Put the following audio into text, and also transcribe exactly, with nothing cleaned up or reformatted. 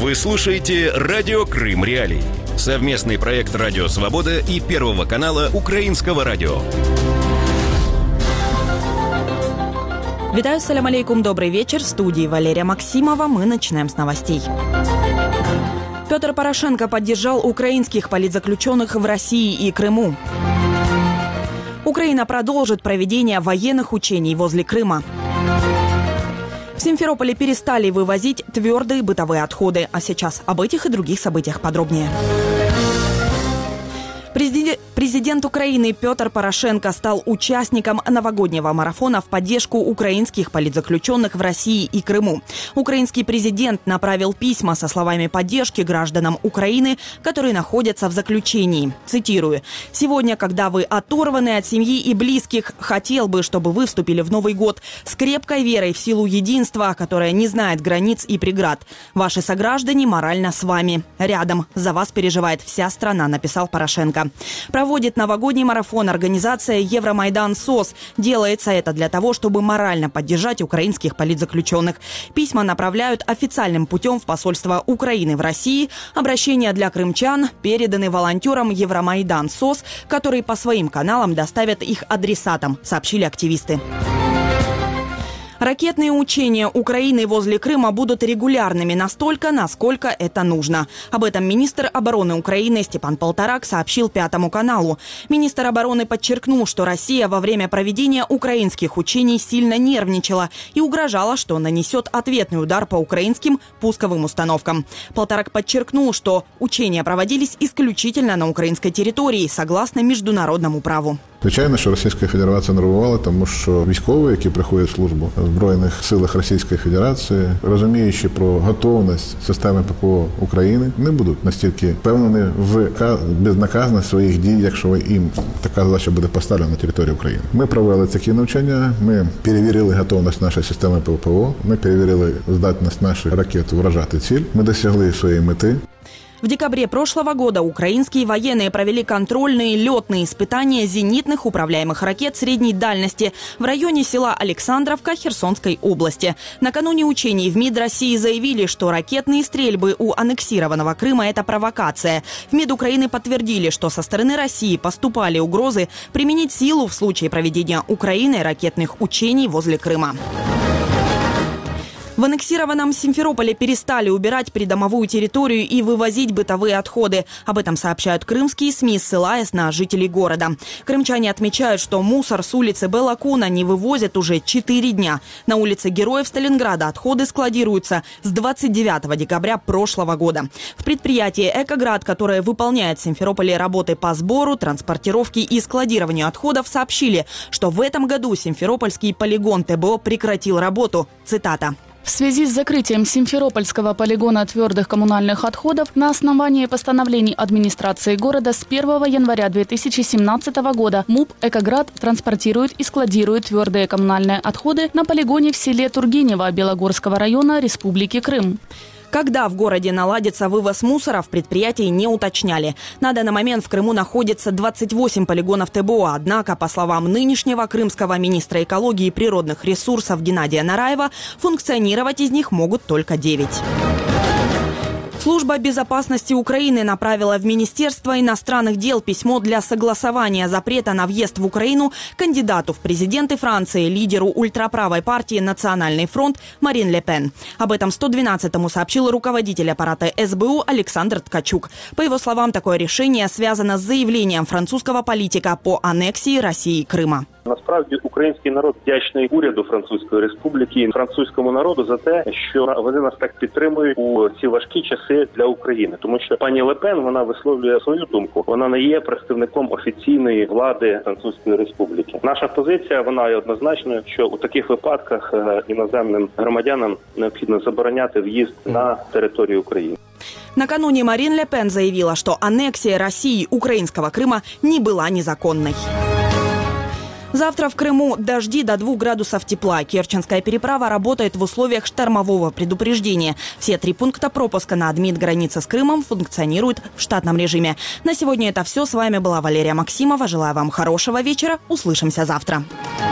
Вы слушаете «Радио Крым Реалии». Совместный проект «Радио Свобода» и Первого канала Украинского радио. Витаю, салям алейкум, добрый вечер. В студии Валерия Максимова. Мы начинаем с новостей. Петр Порошенко поддержал украинских политзаключенных в России и Крыму. Украина продолжит проведение военных учений возле Крыма. В Симферополе перестали вывозить твердые бытовые отходы. А сейчас об этих и других событиях подробнее. Президент Украины Петр Порошенко стал участником новогоднего марафона в поддержку украинских политзаключенных в России и Крыму. Украинский президент направил письма со словами поддержки гражданам Украины, которые находятся в заключении. Цитирую. «Сегодня, когда вы оторваны от семьи и близких, хотел бы, чтобы вы вступили в Новый год с крепкой верой в силу единства, которое не знает границ и преград. Ваши сограждане морально с вами. Рядом. За вас переживает вся страна», написал Порошенко. Проводит новогодний марафон организация Евромайдан СОС. Делается это для того, чтобы морально поддержать украинских политзаключенных. Письма направляют официальным путем в посольство Украины в России. Обращения для крымчан переданы волонтерам Евромайдан СОС, которые по своим каналам доставят их адресатам, сообщили активисты. Ракетные учения Украины возле Крыма будут регулярными настолько, насколько это нужно. Об этом министр обороны Украины Степан Полторак сообщил Пятому каналу. Министр обороны подчеркнул, что Россия во время проведения украинских учений сильно нервничала и угрожала, что нанесет ответный удар по украинским пусковым установкам. Полторак подчеркнул, что учения проводились исключительно на украинской территории, согласно международному праву. Звичайно, що Російська Федерація нервувала, тому що військові, які приходять в службу в Збройних силах Російської Федерації, розуміючи про готовність системи ППО України, не будуть настільки впевнені в безнаказаності своїх дій, якщо їм така задача буде поставлена на території України. Ми провели такі навчання, ми перевірили готовність нашої системи ППО, ми перевірили здатність наших ракет вражати ціль, ми досягли своєї мети. В декабре прошлого года украинские военные провели контрольные летные испытания зенитных управляемых ракет средней дальности в районе села Александровка Херсонской области. Накануне учений в МИД России заявили, что ракетные стрельбы у аннексированного Крыма – это провокация. В МИД Украины подтвердили, что со стороны России поступали угрозы применить силу в случае проведения Украиной ракетных учений возле Крыма. В аннексированном Симферополе перестали убирать придомовую территорию и вывозить бытовые отходы. Об этом сообщают крымские СМИ, ссылаясь на жителей города. Крымчане отмечают, что мусор с улицы Белокуна не вывозят уже четыре дня. На улице Героев Сталинграда отходы складируются с двадцать девятого декабря прошлого года. В предприятии «Экоград», которое выполняет в Симферополе работы по сбору, транспортировке и складированию отходов, сообщили, что в этом году Симферопольский полигон ТБО прекратил работу. Цитата. В связи с закрытием Симферопольского полигона твердых коммунальных отходов на основании постановлений администрации города с первого января две тысячи семнадцатого года МУП «Экоград» транспортирует и складирует твердые коммунальные отходы на полигоне в селе Тургенево Белогорского района Республики Крым. Когда в городе наладится вывоз мусора, в предприятии не уточняли. На данный момент в Крыму находится двадцать восемь полигонов ТБО. Однако, по словам нынешнего крымского министра экологии и природных ресурсов Геннадия Нараева, функционировать из них могут только девять. Служба безопасности Украины направила в Министерство иностранных дел письмо для согласования запрета на въезд в Украину кандидату в президенты Франции, лидеру ультраправой партии «Национальный фронт» Марин Ле Пен. Об этом сто двенадцатому сообщил руководитель аппарата СБУ Александр Ткачук. По его словам, такое решение связано с заявлением французского политика по аннексии России Крыма. Насправді український народ вдячний уряду Французької Республіки, французькому народу за те, що вони нас так підтримують у ці важкі часи для України. Тому що пані Ле Пен, вона висловлює свою думку. Вона не є представником офіційної влади Французької Республіки. Наша позиція, вона є однозначною, що у таких випадках іноземним громадянам необхідно забороняти в'їзд на територію України. Накануне Марин Ле Пен заявила, что аннексия России украинского Крыма не была незаконной. Завтра в Крыму дожди до двух градусов тепла. Керченская переправа работает в условиях штормового предупреждения. Все три пункта пропуска на админ-границе с Крымом функционируют в штатном режиме. На сегодня это все. С вами была Валерия Максимова. Желаю вам хорошего вечера. Услышимся завтра.